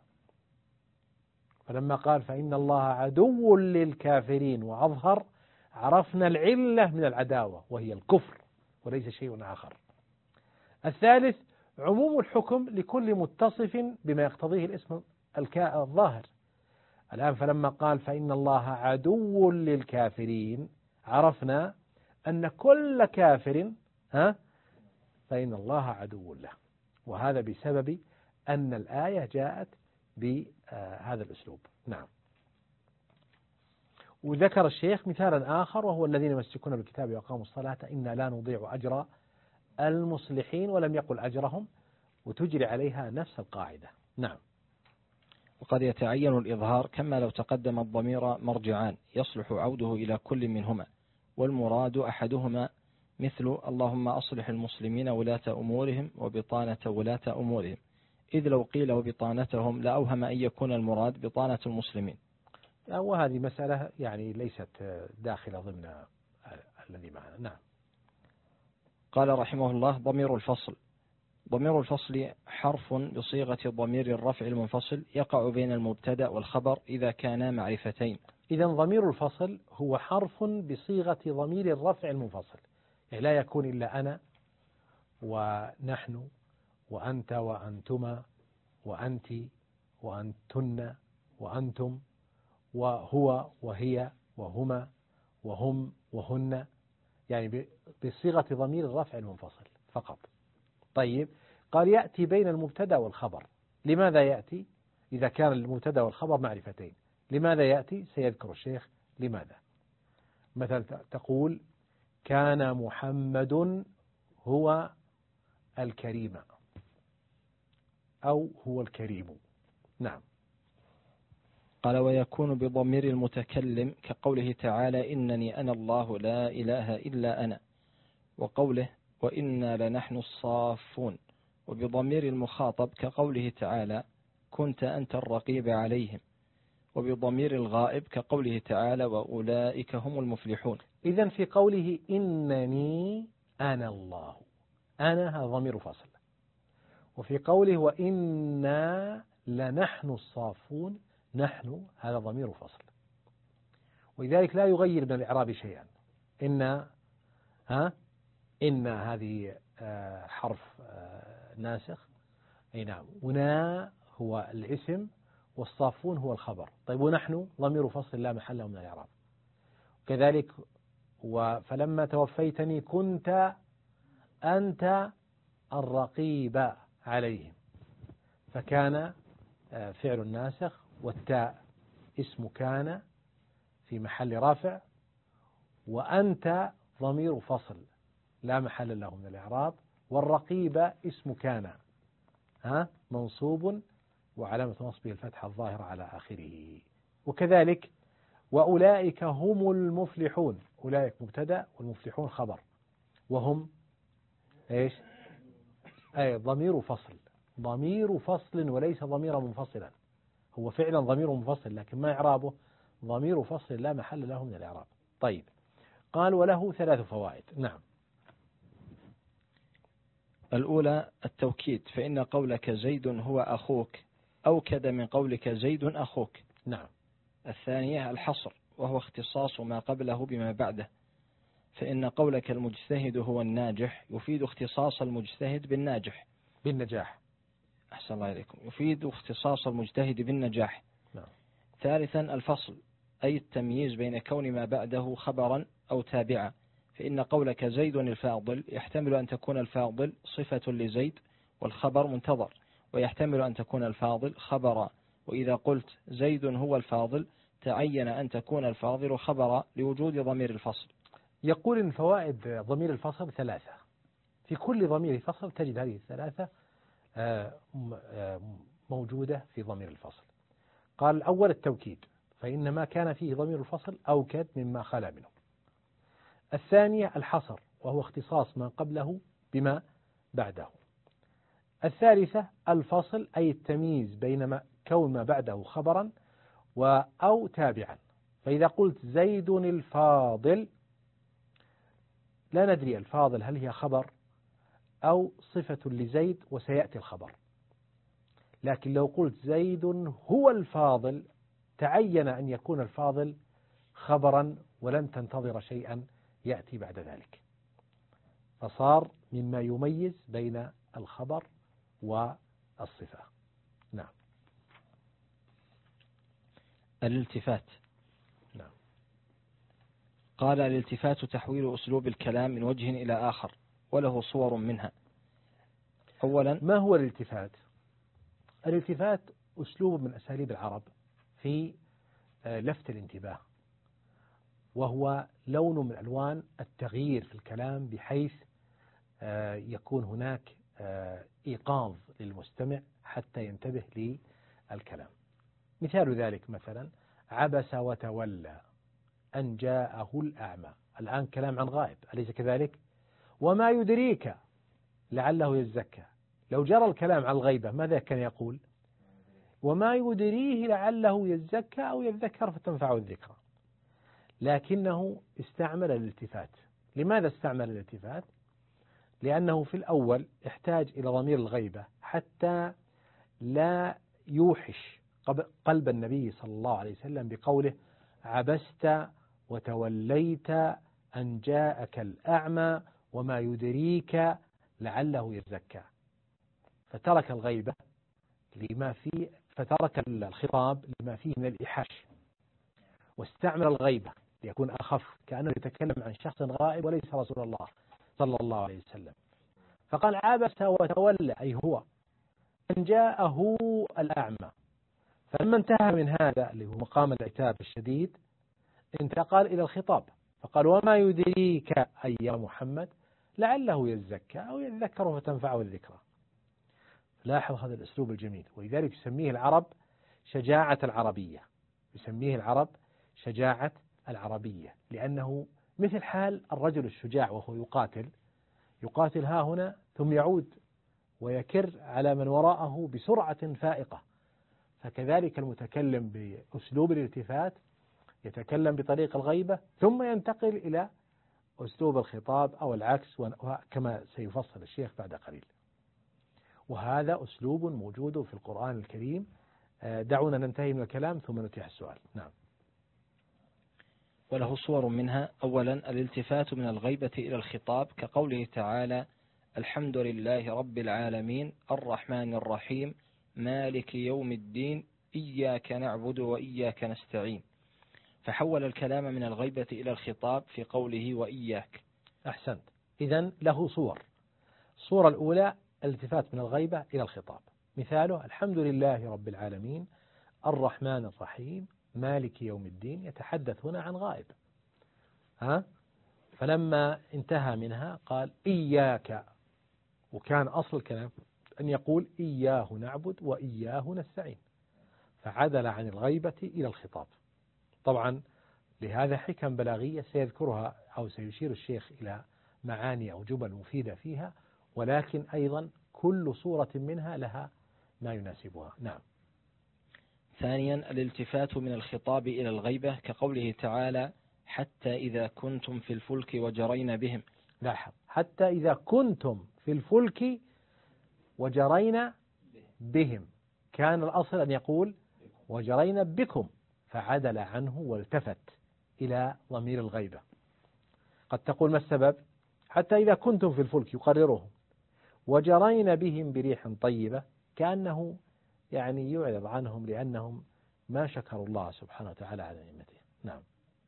فلما قال فإن الله عدو للكافرين وأظهر عرفنا العلة من العداوة وهي الكفر وليس شيء آخر. الثالث عموم الحكم لكل متصف بما يقتضيه الاسم الظاهر. الآن فلما قال فإن الله عدو للكافرين عرفنا أن كل كافر ها فإن الله عدو له، وهذا بسبب أن الآية جاءت بهذا الأسلوب. نعم. وذكر الشيخ مثالا آخر وهو الذين يمسكون بالكتاب وأقاموا الصلاة إنا لا نضيع أجر المصلحين، ولم يقل أجرهم، وتجري عليها نفس القاعدة. نعم. وقد يتعين الإظهار كما لو تقدم الضمير مرجعان يصلح عوده إلى كل منهما، والمراد أحدهما مثل اللهم أصلح المسلمين ولاة أمورهم وبطانة ولاة أمورهم، إذ لو قيل وبطانتهم لأوهم أن يكون المراد بطانة المسلمين. وهذه مسألة يعني ليست داخلة ضمن الذي معنا. نعم. قال رحمه الله: ضمير الفصل. ضمير الفصل حرف بصيغة ضمير الرفع المنفصل يقع بين المبتدأ والخبر إذا كانا معرفتين. إذا ضمير الفصل هو حرف بصيغة ضمير الرفع المنفصل، يعني لا يكون إلا أنا ونحن وأنت وأنتما وأنت وأنتن وأنتم وهو وهي وهما وهم وهن، يعني بصيغة ضمير الرفع المنفصل فقط. طيب، قال يأتي بين المبتدأ والخبر. لماذا يأتي إذا كان المبتدأ والخبر معرفتين؟ لماذا يأتي؟ سيذكر الشيخ لماذا. مثلا تقول كان محمد هو الكريم أو هو الكريم. نعم. قال: ويكون بضمير المتكلم كقوله تعالى إنني أنا الله لا إله إلا أنا، وقوله وإنا لنحن الصافون. وبضمير المخاطب كقوله تعالى كنت أنت الرقيب عليهم. وبضمير الغائب كقوله تعالى وأولئك هم المفلحون. إذن في قوله إنني أنا الله، أنا هذا ضمير فصل. وفي قوله وإنا لنحن الصافون، نحن هذا ضمير فصل. ولذلك لا يغير من الإعراب شيئا. إن ها إن هذه حرف ناسخ، أي نعم، ونا هو الاسم والصافون هو الخبر. طيب، ونحن ضمير فصل لا محل له من الإعراب. كذلك فلما توفيتني كنت أنت الرقيب عليهم، فكان فعل ناسخ، والتاء اسم كان في محل رافع، وأنت ضمير فصل لا محل له من الإعراب، والرقيب اسم كان ها منصوب وعلامة نصبه الفتحة الظاهرة على آخره. وكذلك وأولئك هم المفلحون، أولئك مبتدأ والمفلحون خبر، وهم إيش؟ أي ضمير فصل، ضمير فصل وليس ضمير منفصلا. هو فعلا ضمير منفصل لكن ما إعرابه؟ ضمير فصل لا محل له من الإعراب. طيب، قال وله ثلاث فوائد. نعم. الأولى التوكيد، فإن قولك زيد هو أخوك أوكد من قولك زيد أخوك. نعم. الثانية الحصر، وهو اختصاص ما قبله بما بعده، فإن قولك المجتهد هو الناجح يفيد اختصاص المجتهد بالناجح بالنجاح. أحسن الله إليكم، يفيد اختصاص المجتهد بالنجاح. نعم. ثالثا الفصل، أي التمييز بين كون ما بعده خبرا أو تابعا، فإن قولك زيد الفاضل يحتمل أن تكون الفاضل صفة لزيد والخبر منتظر، ويحتمل أن تكون الفاضل خبرا. وإذا قلت زيد هو الفاضل تعين أن تكون الفاضل خبرا لوجود ضمير الفصل. يقول إن فوائد ضمير الفصل ثلاثة، في كل ضمير فصل تجد هذه الثلاثة موجودة في ضمير الفصل. قال الأول التوكيد، فإن ما كان فيه ضمير الفصل أوكد مما خلا منه. الثانية الحصر، وهو اختصاص ما قبله بما بعده. الثالثة الفصل، أي التمييز بين ما كون ما بعده خبرا أو تابعا. فإذا قلت زيد الفاضل لا ندري الفاضل هل هي خبر أو صفة لزيد وسيأتي الخبر، لكن لو قلت زيد هو الفاضل تعين أن يكون الفاضل خبرا ولن تنتظر شيئا يأتي بعد ذلك، فصار مما يميز بين الخبر والصفة. نعم. الالتفات. نعم. قال الالتفات تحويل أسلوب الكلام من وجه إلى آخر، وله صور منها. أولا، ما هو الالتفات؟ الالتفات أسلوب من أساليب العرب في لفت الانتباه وهو لون من ألوان التغيير في الكلام بحيث يكون هناك إيقاظ للمستمع حتى ينتبه للكلام. مثال ذلك مثلا عبس وتولى أن جاءه الأعمى، الآن كلام عن غائب أليس كذلك؟ وما يدريك لعله يزكى، لو جرى الكلام عن الغيبة ماذا كان يقول؟ وما يدريه لعله يزكى أو يذكر فتنفعه الذكرى، لكنه استعمل الالتفات. لماذا استعمل الالتفات؟ لأنه في الأول احتاج إلى ضمير الغيبة حتى لا يوحش قلب النبي صلى الله عليه وسلم بقوله عبست وتوليت أن جاءك الأعمى وما يدريك لعله يزكى، فترك الغيبة لما فيه، فترك الخطاب لما فيه من الإيحاش، واستعمل الغيبة ليكون أخف، كأنه يتكلم عن شخص غائب وليس رسول الله صلى الله عليه وسلم. فقال عبس وتولى أي هو أن جاءه الأعمى. فلما انتهى من هذا اللي هو مقام العتاب الشديد انتقل إلى الخطاب، فقال وما يدريك أي يا محمد لعله يزكى أو يذكر فتنفعه الذكرى. لاحظ هذا الأسلوب الجميل، ولذلك يسميه العرب شجاعة العربية، يسميه العرب شجاعة العربية، لأنه مثل حال الرجل الشجاع وهو يقاتل، يقاتل ها هنا ثم يعود ويكر على من وراءه بسرعة فائقة. فكذلك المتكلم بأسلوب الالتفات يتكلم بطريق الغيبة ثم ينتقل إلى أسلوب الخطاب أو العكس، كما سيفصل الشيخ بعد قليل. وهذا أسلوب موجود في القرآن الكريم. دعونا ننتهي من الكلام ثم نتيح السؤال. نعم. وله صور منها: أولا الالتفات من الغيبة إلى الخطاب كقوله تعالى الحمد لله رب العالمين الرحمن الرحيم مالك يوم الدين إياك نعبد وإياك نستعين، فحول الكلام من الغيبة إلى الخطاب في قوله وإياك. أحسنت. إذن له صور. الصورة الأولى الالتفات من الغيبة إلى الخطاب، مثاله الحمد لله رب العالمين الرحمن الرحيم مالك يوم الدين، يتحدث هنا عن غائب. ها؟ فلما انتهى منها قال إياك، وكان أصل الكلام أن يقول إياه نعبد وإياه نستعين، فعدل عن الغيبة إلى الخطاب. طبعا لهذا حكم بلاغية سيذكرها أو سيشير الشيخ إلى معاني أو جمل مفيدة فيها، ولكن أيضا كل صورة منها لها ما يناسبها. نعم. ثانيا الالتفات من الخطاب إلى الغيبة كقوله تعالى حتى إذا كنتم في الفلك وجرين بهم. لاحظ حتى إذا كنتم في الفلك وجرين بهم، كان الأصل أن يقول وجرين بكم، فعدل عنه والتفت إلى ضمير الغيبة. قد تقول ما السبب؟ حتى إذا كنتم في الفلك يقررهم وجرين بهم بريح طيبة، كأنه يعني يعرض عنهم لأنهم ما شكروا الله سبحانه وتعالى على نعمته. نعم.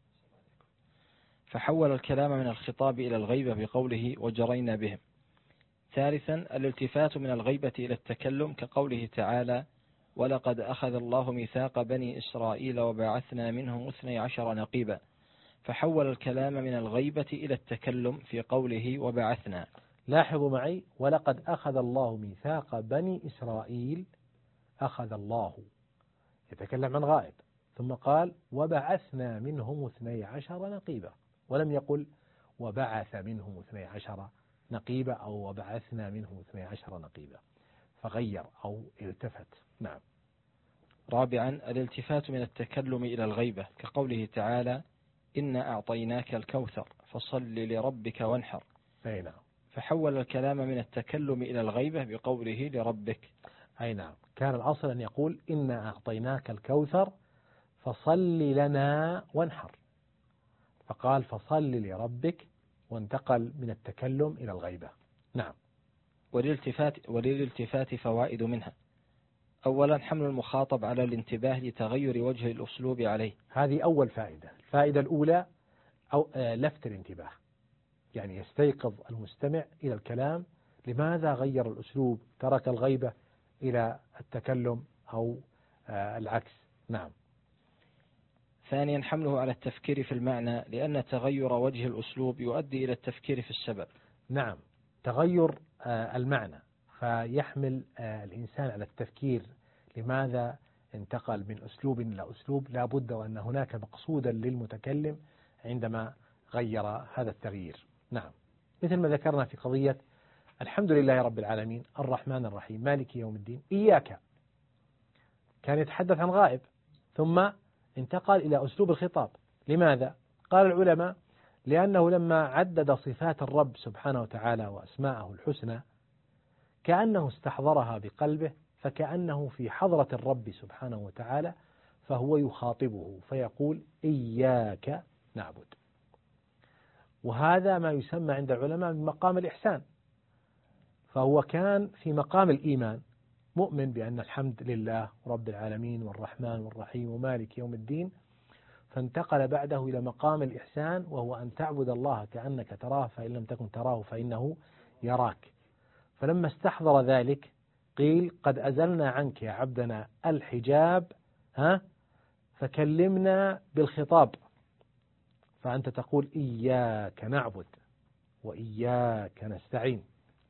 فحول الكلام من الخطاب إلى الغيبة بقوله وجرين بهم. ثالثا الالتفات من الغيبة إلى التكلم كقوله تعالى ولقد أخذ الله ميثاق بني إسرائيل وبعثنا منهم اثني عشر نقيبا، فحول الكلام من الغيبة إلى التكلم في قوله وبعثنا. لاحظوا معي ولقد أخذ الله ميثاق بني إسرائيل، أخذ الله يتكلم عن غائب، ثم قال وبعثنا منهم اثني عشر نقيبا، ولم يقل وبعث منهم اثني عشر نقيبا أو وبعثنا منهم اثني عشر نقيبا، فغير أو التفت. نعم. رابعا الالتفات من التكلم إلى الغيبة كقوله تعالى إنا أعطيناك الكوثر فصل لربك وانحر. أي نعم. فحول الكلام من التكلم إلى الغيبة بقوله لربك. أي نعم. كان الأصل أن يقول إنا أعطيناك الكوثر فصل لنا وانحر، فقال فصل لربك، وانتقل من التكلم إلى الغيبة. نعم. وللالتفات, وللالتفات فوائد منها: أولا حمل المخاطب على الانتباه لتغير وجه الأسلوب عليه، هذه أول فائدة. الفائدة الأولى أو لفت الانتباه، يعني يستيقظ المستمع إلى الكلام، لماذا غير الأسلوب، ترك الغيبة إلى التكلم أو العكس. نعم. ثانيا حمله على التفكير في المعنى لأن تغير وجه الأسلوب يؤدي إلى التفكير في السبب. نعم، تغير المعنى فيحمل الإنسان على التفكير لماذا انتقل من أسلوب إلى أسلوب، لا بد وأن هناك مقصودا للمتكلم عندما غير هذا التغيير. نعم، مثل ما ذكرنا في قضية الحمد لله رب العالمين الرحمن الرحيم مالك يوم الدين إياك، كان يتحدث عن غائب ثم انتقل إلى أسلوب الخطاب. لماذا؟ قال العلماء لأنه لما عدد صفات الرب سبحانه وتعالى وأسماءه الحسنى كأنه استحضرها بقلبه، فكأنه في حضرة الرب سبحانه وتعالى، فهو يخاطبه فيقول إياك نعبد. وهذا ما يسمى عند العلماء بمقام الإحسان، فهو كان في مقام الإيمان مؤمن بأن الحمد لله رب العالمين والرحمن والرحيم ومالك يوم الدين، فانتقل بعده إلى مقام الإحسان وهو أن تعبد الله كأنك تراه فإن لم تكن تراه فإنه يراك. فلما استحضر ذلك قيل قد أزلنا عنك يا عبدنا الحجاب ها فكلمنا بالخطاب، فأنت تقول إياك نعبد وإياك نستعين،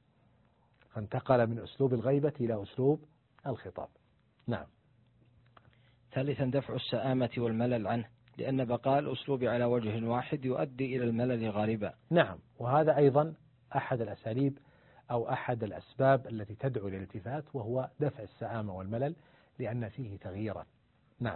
فانتقل من أسلوب الغيبة إلى أسلوب الخطاب. نعم. ثالثا دفع السآمة والملل عنه لأن بقاء الأسلوب على وجه واحد يؤدي إلى الملل غالبا. نعم، وهذا أيضا أحد الأساليب أو أحد الأسباب التي تدعو للالتفات، وهو دفع السآمة والملل لأن فيه تغييرا. نعم.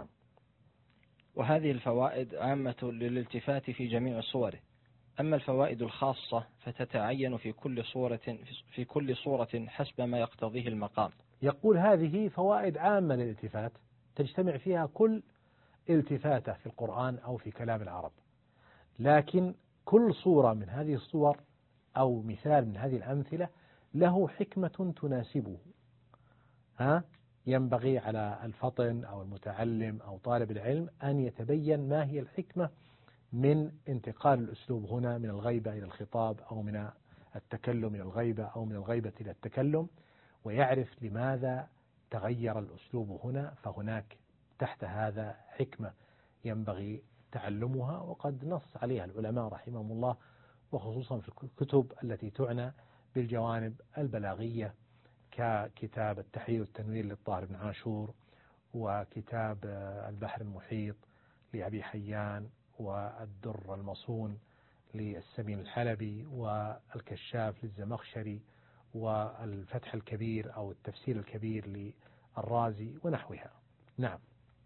وهذه الفوائد عامة للالتفات في جميع صوره، أما الفوائد الخاصة فتتعين في كل صورة في كل صورة حسب ما يقتضيه المقام. يقول هذه فوائد عامة للالتفات تجتمع فيها كل التفاتة في القرآن أو في كلام العرب، لكن كل صورة من هذه الصور أو مثال من هذه الأمثلة له حكمة تناسبه. ها ينبغي على الفطن أو المتعلم أو طالب العلم أن يتبين ما هي الحكمة من انتقال الأسلوب هنا من الغيبة إلى الخطاب أو من التكلم إلى الغيبة أو من الغيبة إلى التكلم، ويعرف لماذا تغير الأسلوب هنا، فهناك تحت هذا حكمة ينبغي تعلمها، وقد نص عليها العلماء رحمهم الله، وخصوصا في الكتب التي تعنى بالجوانب البلاغية ككتاب التحرير والتنوير للطاهر بن عاشور، وكتاب البحر المحيط لأبي حيان، والدر المصون للسمين الحلبي، والكشاف للزمخشري، والفتح الكبير أو التفسير الكبير للرازي ونحوها. نعم.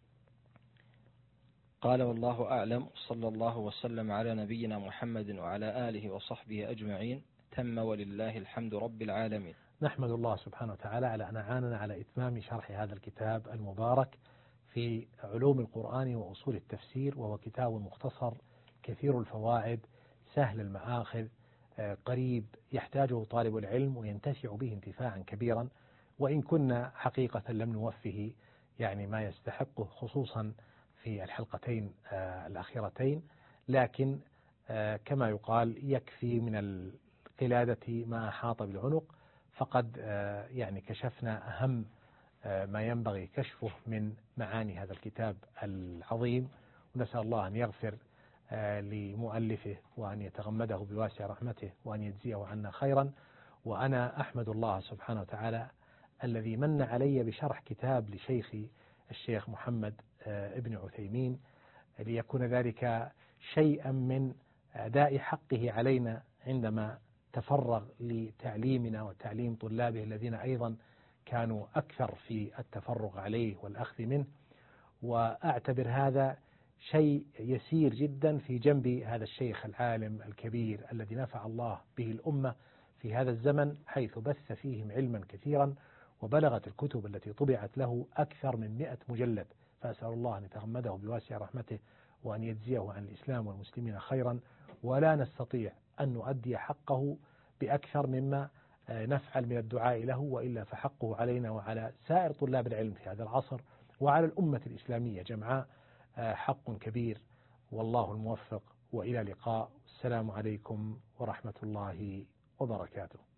قال والله أعلم، صلى الله وسلم على نبينا محمد وعلى آله وصحبه أجمعين. تم ولله الحمد رب العالمين. نحمد الله سبحانه وتعالى على أن أعاننا على إتمام شرح هذا الكتاب المبارك في علوم القرآن وأصول التفسير، وهو كتاب مختصر كثير الفوائد سهل المآخذ قريب يحتاجه طالب العلم وينتفع به انتفاعا كبيرا، وإن كنا حقيقة لم نوفه يعني ما يستحقه خصوصا في الحلقتين الأخيرتين، لكن كما يقال يكفي من القلادة ما أحاط بالعنق، فقد يعني كشفنا أهم ما ينبغي كشفه من معاني هذا الكتاب العظيم، ونسأل الله أن يغفر لمؤلفه وأن يتغمده بواسع رحمته وأن يجزيه عنا خيرا. وأنا أحمد الله سبحانه وتعالى الذي من علي بشرح كتاب لشيخي الشيخ محمد ابن عثيمين، ليكون ذلك شيئا من أداء حقه علينا عندما تفرغ لتعليمنا وتعليم طلابه الذين أيضا كانوا أكثر في التفرغ عليه والأخذ منه، وأعتبر هذا شيء يسير جدا في جنب هذا الشيخ العالم الكبير الذي نفع الله به الأمة في هذا الزمن، حيث بث فيهم علما كثيرا، وبلغت الكتب التي طبعت له أكثر من مئة مجلد، فأسأل الله أن يتغمده بواسع رحمته وأن يجزيه عن الإسلام والمسلمين خيرا. ولا نستطيع أن نؤدي حقه بأكثر مما نفعل من الدعاء له، وإلا فحقه علينا وعلى سائر طلاب العلم في هذا العصر وعلى الأمة الإسلامية جمعاء حق كبير، والله الموفق، وإلى لقاء. السلام عليكم ورحمة الله وبركاته.